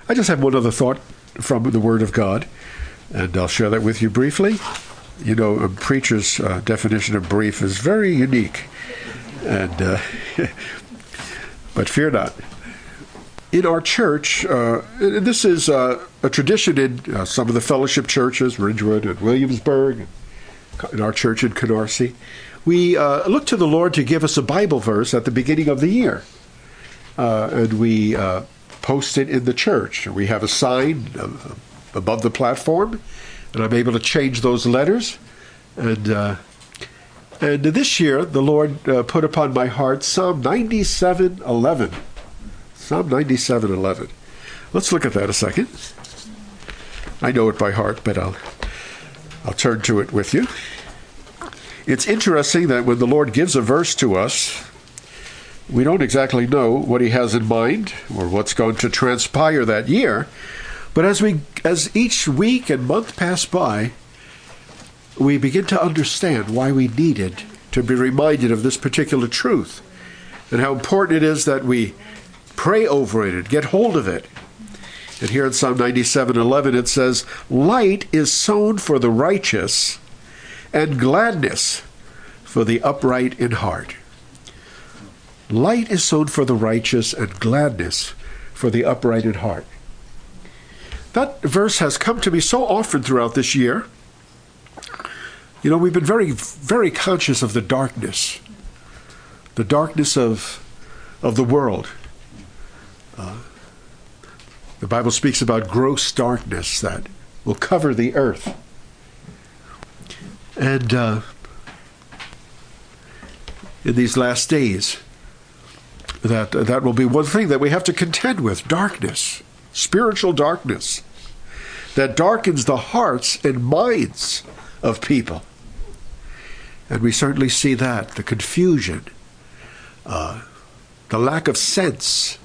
I just have one other thought from the Word of God, and I'll share that with you briefly. You know, a preacher's definition of brief is very unique, and but fear not. In our church, this is a tradition in some of the fellowship churches, Ridgewood and Williamsburg, in our church in Canarsie. We look to the Lord to give us a Bible verse at the beginning of the year. And we post it in the church. We have a sign above the platform, and I'm able to change those letters. And this year, the Lord put upon my heart Psalm 97:11. Psalm 97:11. Let's look at that a second. I know it by heart, but I'll turn to it with you. It's interesting that when the Lord gives a verse to us, we don't exactly know what he has in mind or what's going to transpire that year. But as each week and month pass by, we begin to understand why we needed to be reminded of this particular truth and how important it is that we pray over it and get hold of it. And here in Psalm 97:11 it says, "Light is sown for the righteous, and gladness for the upright in heart." Light is sown for the righteous, and gladness for the upright in heart. That verse has come to me so often throughout this year. You know, we've been very, very conscious of the darkness of the world. The Bible speaks about gross darkness that will cover the earth. And in these last days, that will be one thing that we have to contend with: darkness, spiritual darkness, that darkens the hearts and minds of people. And we certainly see that, the confusion, the lack of sense.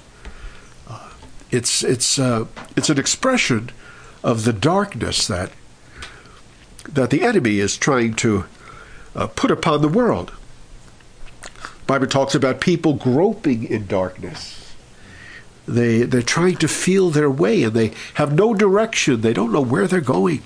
It's an expression of the darkness that the enemy is trying to put upon the world. The Bible talks about people groping in darkness. They're trying to feel their way, and they have no direction. They don't know where they're going.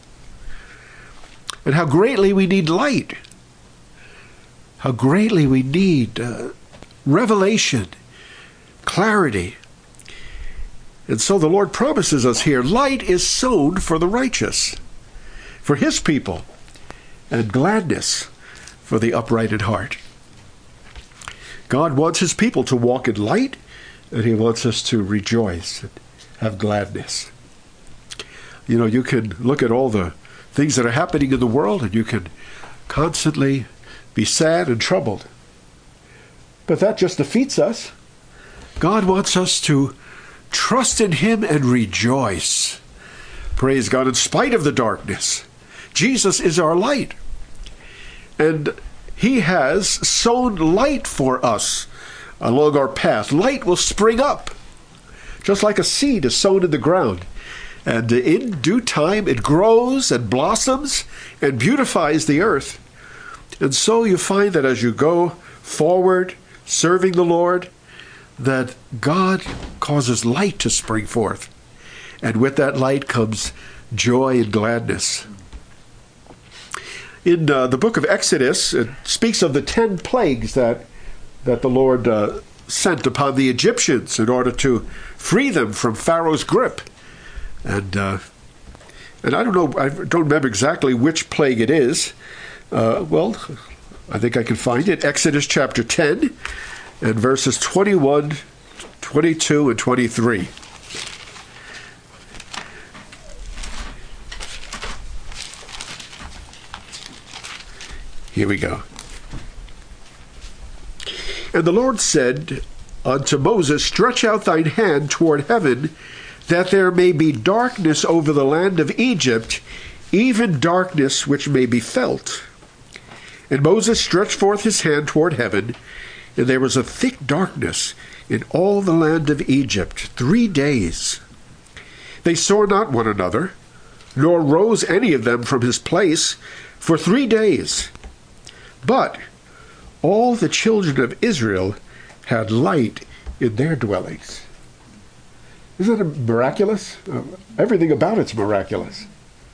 And how greatly we need light. How greatly we need revelation, clarity. And so the Lord promises us here, light is sown for the righteous, for his people, and gladness for the upright in heart. God wants his people to walk in light, and he wants us to rejoice and have gladness. You know, you can look at all the things that are happening in the world, and you can constantly be sad and troubled. But that just defeats us. God wants us to trust in him and rejoice. Praise God, in spite of the darkness. Jesus is our light. And he has sown light for us along our path. Light will spring up, just like a seed is sown in the ground. And in due time, it grows and blossoms and beautifies the earth. And so you find that as you go forward, serving the Lord, that God causes light to spring forth. And with that light comes joy and gladness. In the book of Exodus, it speaks of the 10 plagues that the Lord sent upon the Egyptians in order to free them from Pharaoh's grip. And I don't know, I don't remember exactly which plague it is. Well, I think I can find it. Exodus chapter 10 and verses 21, 22, and 23. Here we go. And the Lord said unto Moses, stretch out thine hand toward heaven, that there may be darkness over the land of Egypt, even darkness which may be felt. And Moses stretched forth his hand toward heaven, and there was a thick darkness in all the land of Egypt 3 days. They saw not one another, nor rose any of them from his place for 3 days. But all the children of Israel had light in their dwellings. Isn't it miraculous? Everything about it's miraculous.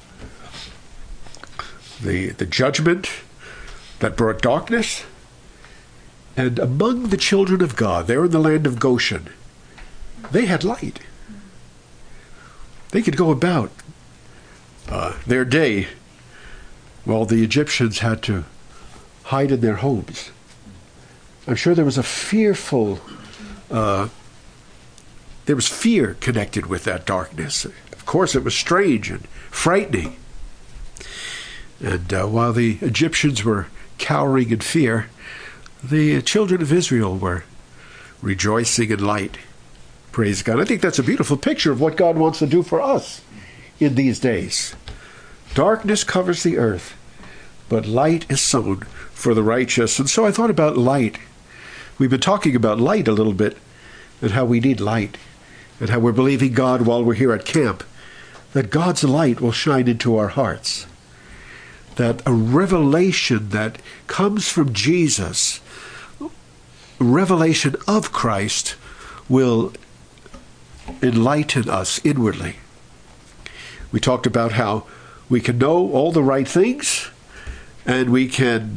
The judgment that brought darkness, and among the children of God, there in the land of Goshen, they had light. They could go about their day while the Egyptians had to hide in their homes. I'm sure there was a fearful, there was fear connected with that darkness. Of course, it was strange and frightening. And while the Egyptians were cowering in fear, the children of Israel were rejoicing in light. Praise God. I think that's a beautiful picture of what God wants to do for us in these days. Darkness covers the earth, but light is sown for the righteous. And so I thought about light. We've been talking about light a little bit, and how we need light, and how we're believing God while we're here at camp, that God's light will shine into our hearts. That a revelation that comes from Jesus, revelation of Christ, will enlighten us inwardly. We talked about how we can know all the right things, and we can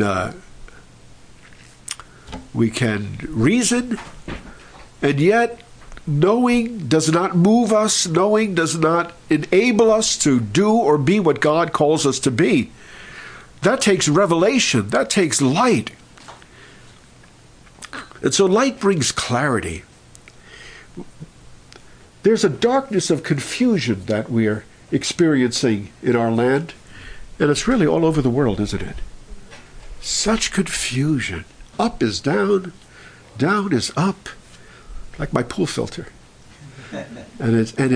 reason, and yet knowing does not move us. Knowing does not enable us to do or be what God calls us to be. That takes revelation. That takes light. And so light brings clarity. There's a darkness of confusion that we're experiencing in our land, and it's really all over the world, isn't it? Such confusion. Up is down, down is up, like my pool filter. And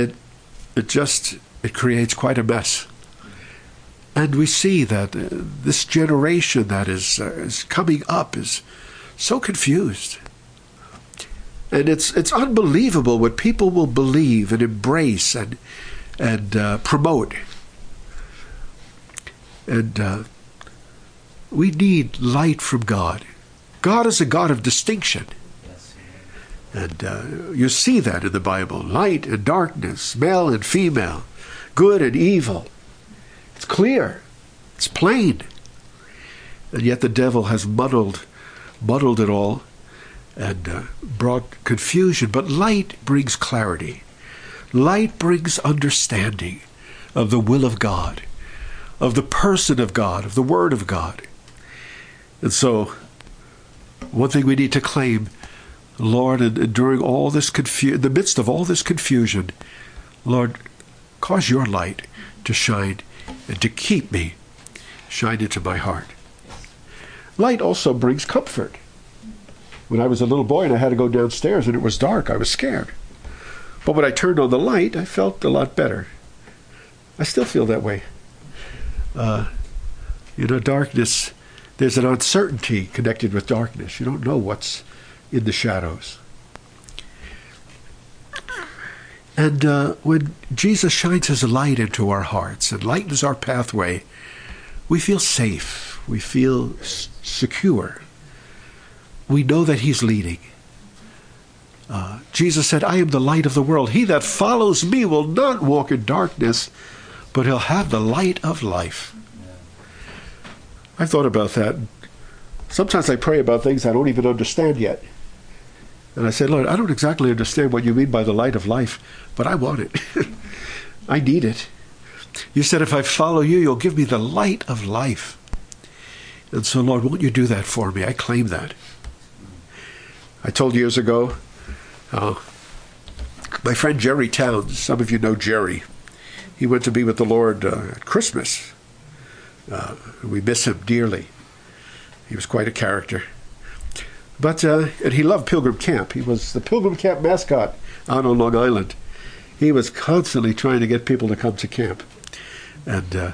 it creates quite a mess. And we see that this generation that is coming up is so confused. And it's unbelievable what people will believe and embrace and promote. And we need light from God. God is a God of distinction. And you see that in the Bible. Light and darkness, male and female, good and evil. It's clear. It's plain. And yet the devil has muddled it all and brought confusion. But light brings clarity. Light brings understanding of the will of God, of the person of God, of the Word of God. And so, one thing we need to claim, Lord, and during all this in the midst of all this confusion, Lord, cause your light to shine and to keep me shine into my heart. Light also brings comfort. When I was a little boy and I had to go downstairs and it was dark, I was scared. But when I turned on the light, I felt a lot better. I still feel that way. Darkness, there's an uncertainty connected with darkness. You don't know what's in the shadows. And when Jesus shines his light into our hearts and lightens our pathway, we feel safe. We feel secure. We know that he's leading. Jesus said, I am the light of the world. He that follows me will not walk in darkness, but he'll have the light of life. I've thought about that. Sometimes I pray about things I don't even understand yet. And I say, Lord, I don't exactly understand what you mean by the light of life, but I want it. I need it. You said if I follow you, you'll give me the light of life. And so, Lord, won't you do that for me? I claim that. I told years ago, my friend Jerry Towns, some of you know Jerry, he went to be with the Lord at Christmas. We miss him dearly. He was quite a character. But and he loved Pilgrim Camp. He was the Pilgrim Camp mascot out on Long Island. He was constantly trying to get people to come to camp. And,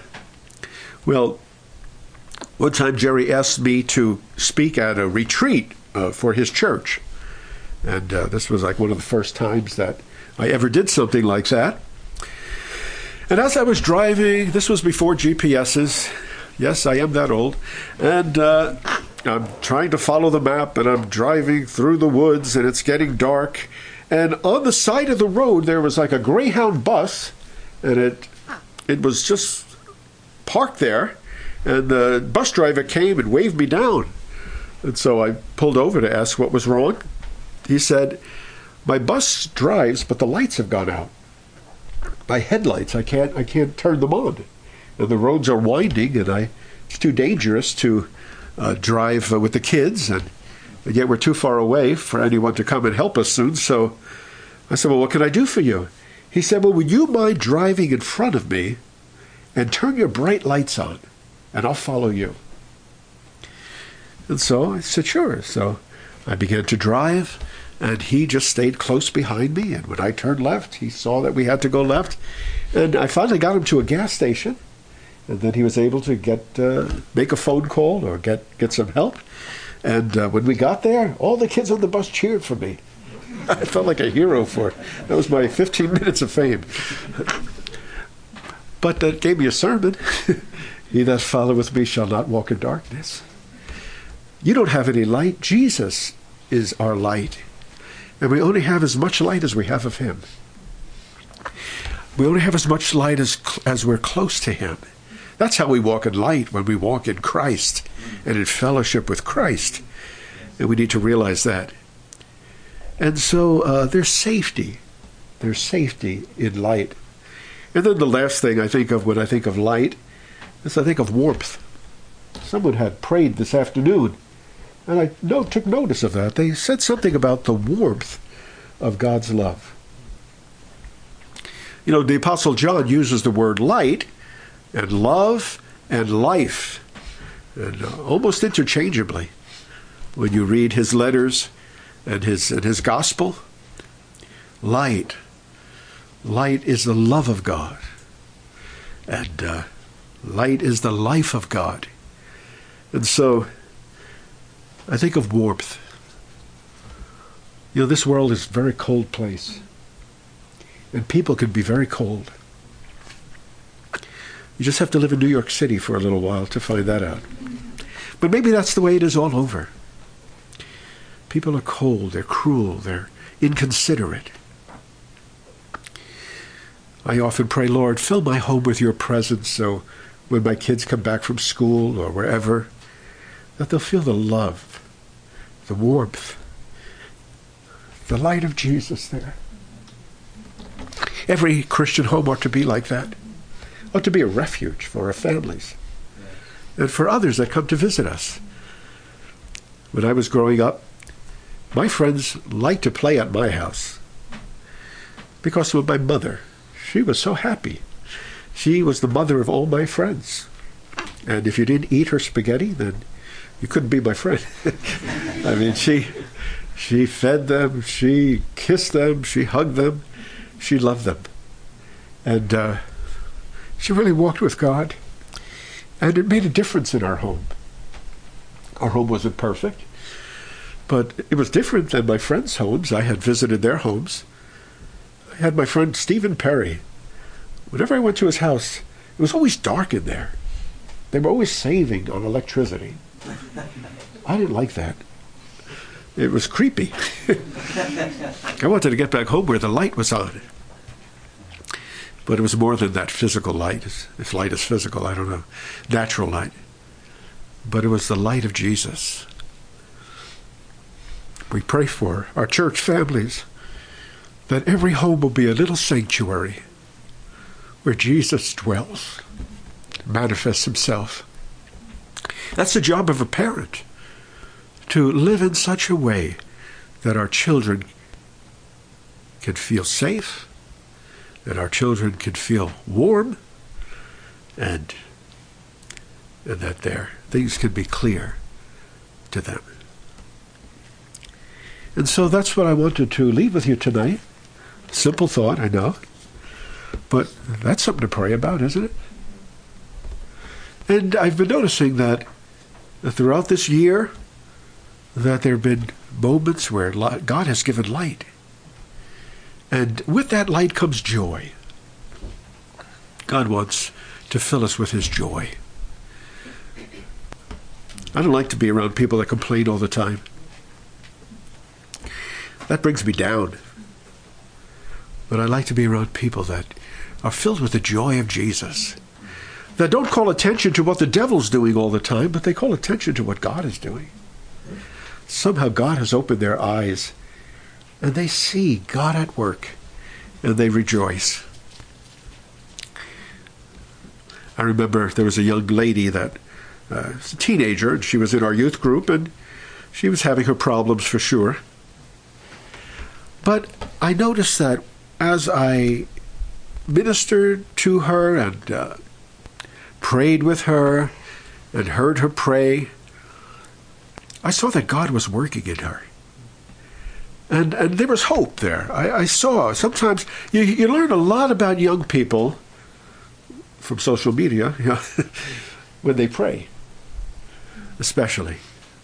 one time Jerry asked me to speak at a retreat for his church. And this was like one of the first times that I ever did something like that. And as I was driving, this was before GPSs. Yes, I am that old. And I'm trying to follow the map, and I'm driving through the woods, and it's getting dark. And on the side of the road, there was like a Greyhound bus, and it was just parked there. And the bus driver came and waved me down. And so I pulled over to ask what was wrong. He said, "My bus drives, but the lights have gone out. My headlights, I can't turn them on. And the roads are winding, and it's too dangerous to drive with the kids, and yet we're too far away for anyone to come and help us soon." So I said, "Well, what can I do for you?" He said, "Well, would you mind driving in front of me and turn your bright lights on, and I'll follow you?" And so I said, "Sure." So I began to drive, and he just stayed close behind me. And when I turned left, he saw that we had to go left. And I finally got him to a gas station, and then he was able to make a phone call or get some help. And when we got there, all the kids on the bus cheered for me. I felt like a hero that was my 15 minutes of fame. But that gave me a sermon. He that followeth me shall not walk in darkness. You don't have any light. Jesus is our light. And we only have as much light as we have of him. We only have as much light as we're close to him. That's how we walk in light, when we walk in Christ and in fellowship with Christ. And we need to realize that. And so there's safety. There's safety in light. And then the last thing I think of when I think of light is I think of warmth. Someone had prayed this afternoon, and I took notice of that. They said something about the warmth of God's love. You know, the Apostle John uses the word light and love and life, and almost interchangeably. When you read his letters and his gospel, light is the love of God, and light is the life of God. And so I think of warmth. You know, this world is a very cold place, and people can be very cold. You just have to live in New York City for a little while to find that out. But maybe that's the way it is all over. People are cold, they're cruel, they're inconsiderate. I often pray, Lord, fill my home with your presence, so when my kids come back from school or wherever, that they'll feel the love, the warmth, the light of Jesus there. Every Christian home ought to be like that. Ought to be a refuge for our families and for others that come to visit us. When I was growing up, my friends liked to play at my house because of my mother. She was so happy. She was the mother of all my friends. And if you didn't eat her spaghetti, then you couldn't be my friend. I mean, she fed them, she kissed them, she hugged them, she loved them. And she really walked with God. And it made a difference in our home. Our home wasn't perfect, but it was different than my friends' homes. I had visited their homes. I had my friend Stephen Perry. Whenever I went to his house, it was always dark in there. They were always saving on electricity. I didn't like that. It was creepy. I wanted to get back home where the light was on. But it was more than that physical light. If light is physical, I don't know. Natural light. But it was the light of Jesus. We pray for our church families that every home will be a little sanctuary where Jesus dwells, manifests himself. That's the job of a parent, to live in such a way that our children can feel safe, that our children can feel warm, and that their things can be clear to them. And so that's what I wanted to leave with you tonight. Simple thought, I know. But that's something to pray about, isn't it? And I've been noticing that throughout this year, that there have been moments where God has given light. And with that light comes joy. God wants to fill us with his joy. I don't like to be around people that complain all the time. That brings me down. But I like to be around people that are filled with the joy of Jesus, that don't call attention to what the devil's doing all the time, but they call attention to what God is doing. Somehow God has opened their eyes, and they see God at work, and they rejoice. I remember there was a young lady that was a teenager, and she was in our youth group, and she was having her problems for sure. But I noticed that as I ministered to her and prayed with her and heard her pray, I saw that God was working in her. And there was hope there. I saw. Sometimes you learn a lot about young people from social media, when they pray, especially.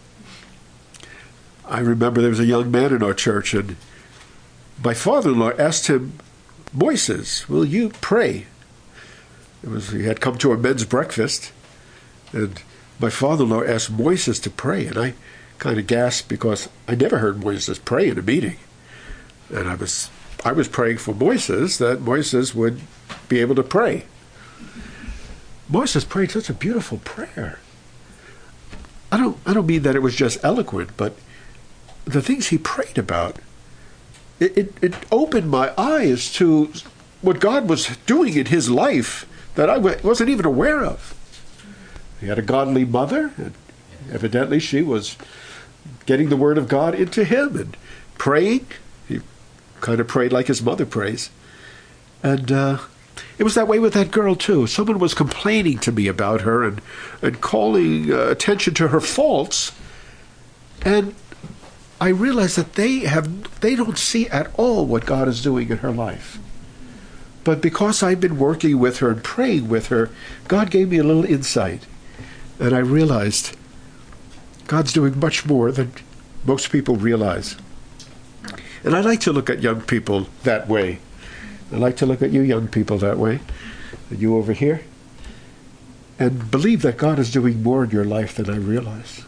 I remember there was a young man in our church, and my father-in-law asked him, "Moises, will you pray?" He had come to a men's breakfast, and my father-in-law asked Moises to pray, and I kind of gasped because I never heard Moises pray in a meeting. And I was praying for Moises, that Moises would be able to pray. Moises prayed such a beautiful prayer. I don't mean that it was just eloquent, but the things he prayed about, it opened my eyes to what God was doing in his life that I wasn't even aware of. He had a godly mother, and evidently she was getting the word of God into him and praying. He kind of prayed like his mother prays. And it was that way with that girl too. Someone was complaining to me about her and calling attention to her faults. And I realized that they don't see at all what God is doing in her life. But because I've been working with her and praying with her, God gave me a little insight. And I realized God's doing much more than most people realize. And I like to look at young people that way. I like to look at you young people that way, and you over here, and believe that God is doing more in your life than I realize.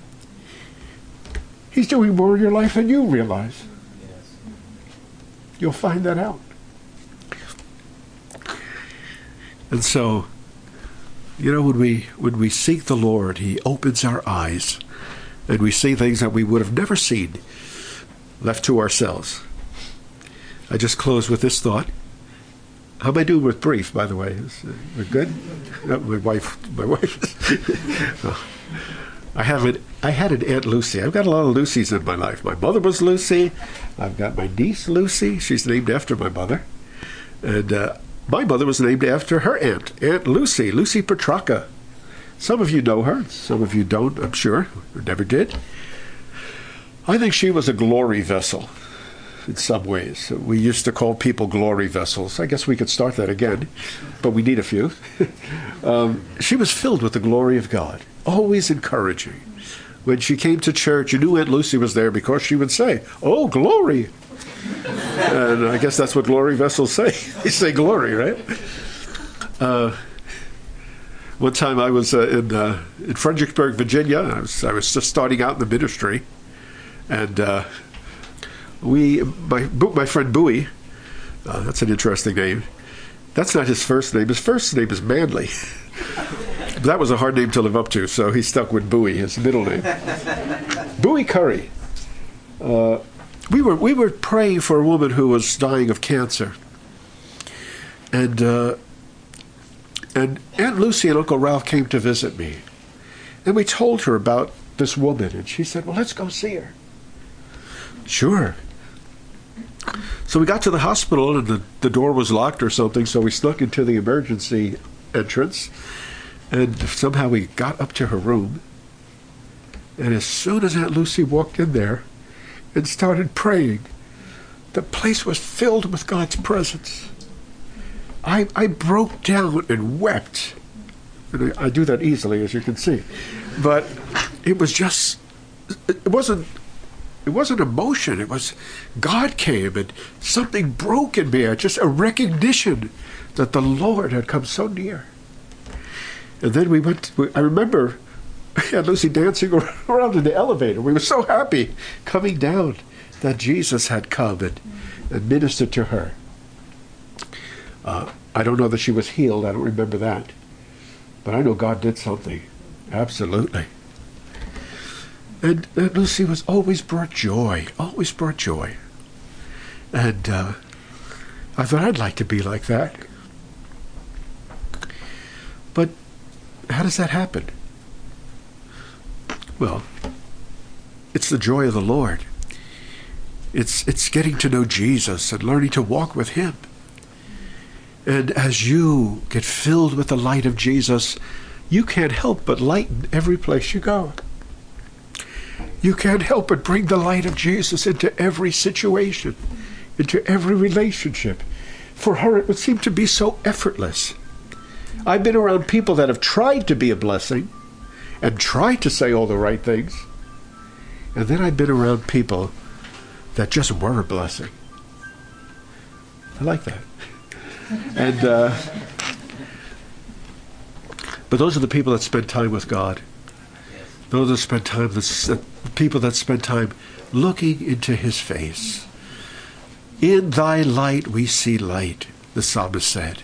He's doing more in your life than you realize. Yes. You'll find that out. And so, when we seek the Lord, He opens our eyes, and we see things that we would have never seen left to ourselves. I just close with this thought. How am I doing with brief, by the way? We're good? No, my wife. I had an Aunt Lucy. I've got a lot of Lucys in my life. My mother was Lucy. I've got my niece Lucy. She's named after my mother. And my mother was named after her aunt, Aunt Lucy, Lucy Petrarca. Some of you know her. Some of you don't, I'm sure, or never did. I think she was a glory vessel in some ways. We used to call people glory vessels. I guess we could start that again, but we need a few. She was filled with the glory of God, always encouraging. When she came to church, you knew Aunt Lucy was there because she would say, "Oh, glory." And I guess that's what glory vessels say. They say glory, right? One time I was in Fredericksburg, Virginia. I was just starting out in the ministry. And my friend Bowie, that's an interesting name. That's not his first name. His first name is Manley. That was a hard name to live up to, so he stuck with Bowie, his middle name. Bowie Curry. We were praying for a woman who was dying of cancer. And Aunt Lucy and Uncle Ralph came to visit me. And we told her about this woman, and she said, "Well, let's go see her." Sure. So we got to the hospital, and the door was locked or something, so we snuck into the emergency entrance, and somehow we got up to her room. And as soon as Aunt Lucy walked in there and started praying, the place was filled with God's presence. I broke down and wept. And I do that easily, as you can see. But it was just, it wasn't emotion. It was God came and something broke in me. Just a recognition that the Lord had come so near. And then I remember Aunt Lucy dancing around in the elevator. We were so happy coming down that Jesus had come and ministered to her. I don't know that she was healed. I don't remember that. But I know God did something. Absolutely. And Lucy was always brought joy. Always brought joy. And I thought I'd like to be like that. But how does that happen? Well, it's the joy of the Lord. It's getting to know Jesus and learning to walk with him. And as you get filled with the light of Jesus, you can't help but lighten every place you go. You can't help but bring the light of Jesus into every situation, into every relationship. For her, it would seem to be so effortless. I've been around people that have tried to be a blessing and tried to say all the right things. And then I've been around people that just were a blessing. I like that. And but those are the people that spend time with God. Those that spend time, people that spend time looking into his face. In thy light we see light, the psalmist said.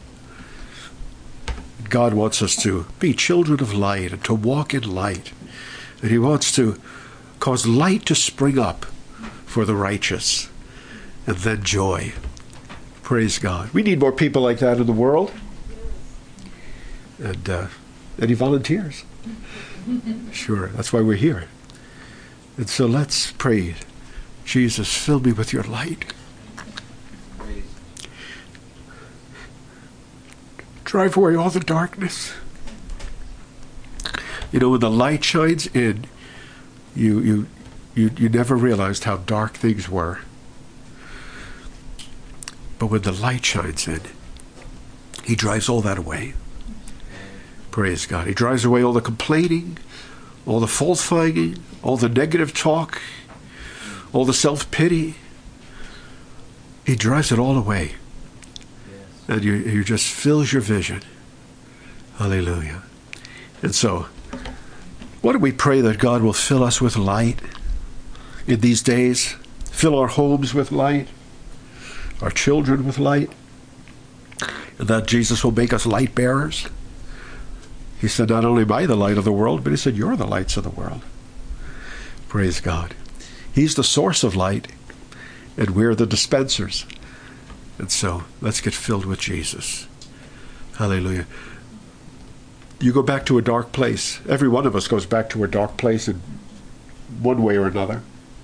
God wants us to be children of light and to walk in light. And he wants to cause light to spring up for the righteous. And then joy. Praise God. We need more people like that in the world. And any volunteers? Sure, that's why we're here. And so let's pray. Jesus, fill me with your light. Drive away all the darkness. You know, when the light shines in, you never realized how dark things were. But when the light shines in, he drives all that away. Praise God. He drives away all the complaining, all the fault-finding, all the negative talk, all the self-pity. He drives it all away. And you just fills your vision. Hallelujah. And so, why don't we pray that God will fill us with light in these days, fill our homes with light, our children with light, and that Jesus will make us light bearers. He said, not only am I the light of the world, but he said, you're the lights of the world. Praise God. He's the source of light, and we're the dispensers. And so, let's get filled with Jesus. Hallelujah. You go back to a dark place. Every one of us goes back to a dark place in one way or another.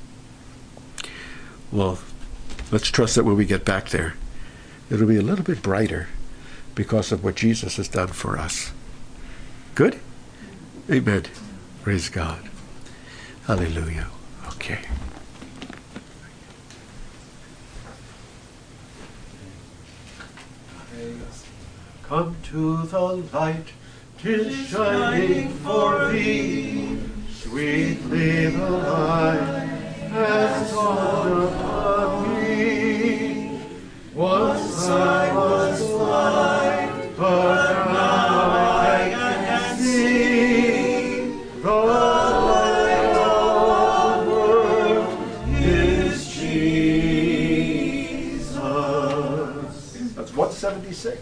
Well, let's trust that when we get back there, it'll be a little bit brighter because of what Jesus has done for us. Good? Amen. Praise God. Hallelujah. Okay. Come to the light, 'tis shining for thee. Sweetly the light has dawned upon me. Once I was blind, but now I can see. The light of the world is Jesus. That's 176.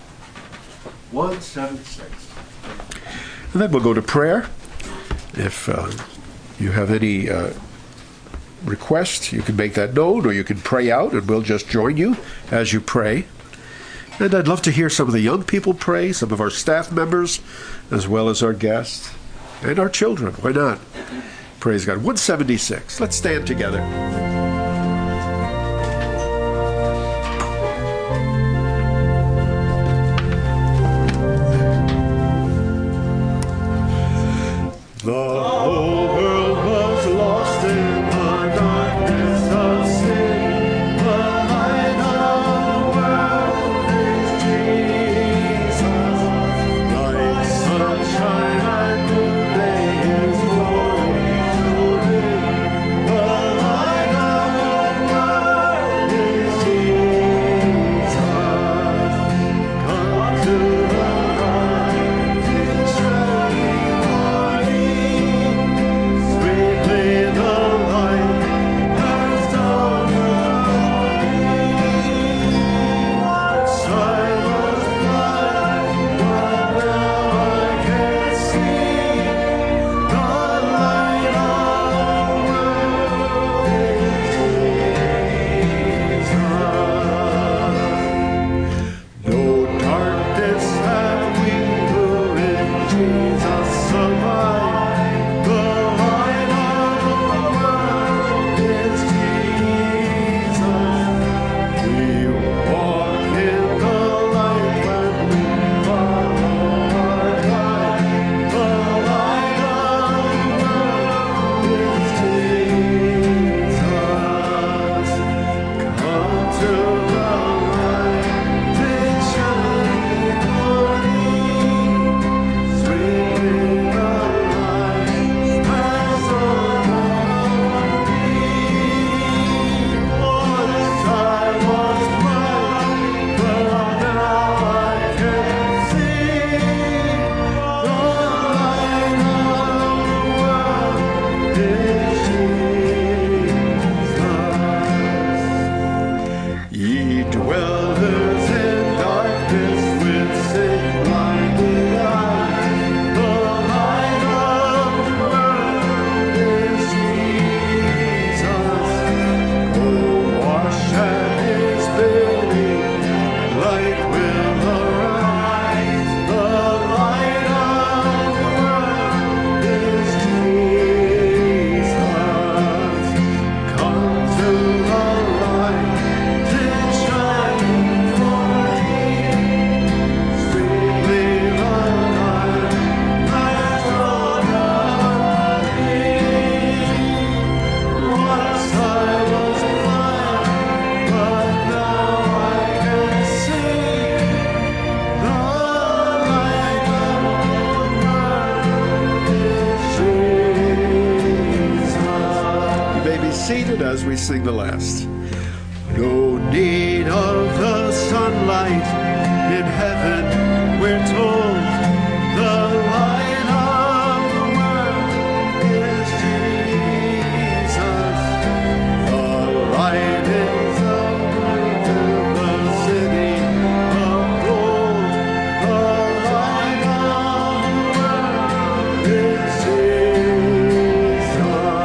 176. And then we'll go to prayer. If you have any requests, you can make that known, or you can pray out, and we'll just join you as you pray. And I'd love to hear some of the young people pray, some of our staff members, as well as our guests, and our children. Why not? Praise God. 176. Let's stand together. The whole world was lost in the darkness of sin. The light of the world is Jesus. Like sunshine and noonday, His glory showing. The light of as we sing the last. No need of the sunlight in heaven, we're told. The light of the world is Jesus. The light is up to the city of gold. The light of the world is Jesus.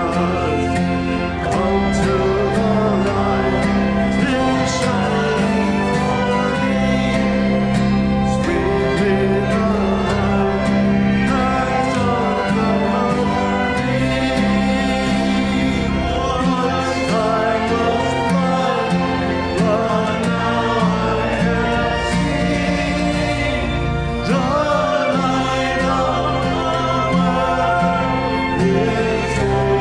Come to the light, it shines for me. Sweetly the light that's on the morning. Once I was blind, but now I can see. The light of the world is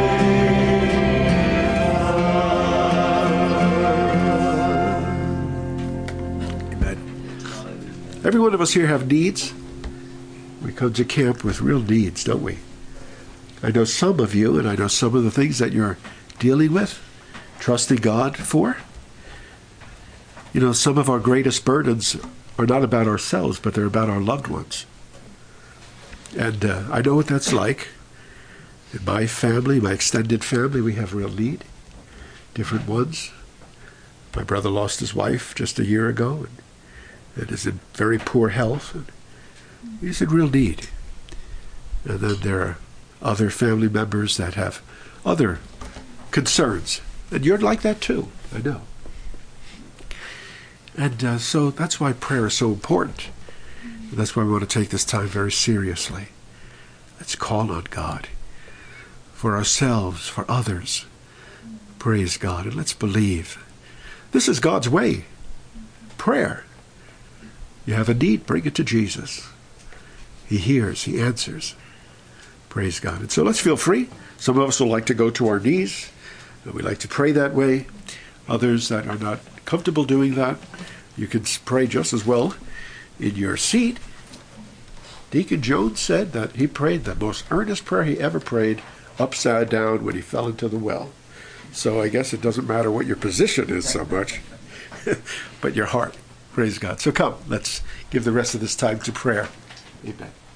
Amen. Every one of us here have needs. We come to camp with real needs, don't we? I know some of you, and I know some of the things that you're dealing with, trusting God for. You know, some of our greatest burdens are not about ourselves, but they're about our loved ones. And I know what that's like. In my family, my extended family, we have real need, different ones. My brother lost his wife just a year ago and is in very poor health. And he's in real need. And then there are other family members that have other concerns. And you're like that too, I know. And so that's why prayer is so important. And that's why we want to take this time very seriously. Let's call on God for ourselves, for others. Praise God. And let's believe. This is God's way. Prayer. You have a need, bring it to Jesus. He hears, he answers. Praise God. And so let's feel free. Some of us will like to go to our knees. And we like to pray that way. Others that are not comfortable doing that, you can pray just as well in your seat. Deacon Jones said that he prayed the most earnest prayer he ever prayed upside down when he fell into the well. So I guess it doesn't matter what your position is so much, but your heart. Praise God. So come, let's give the rest of this time to prayer. Amen.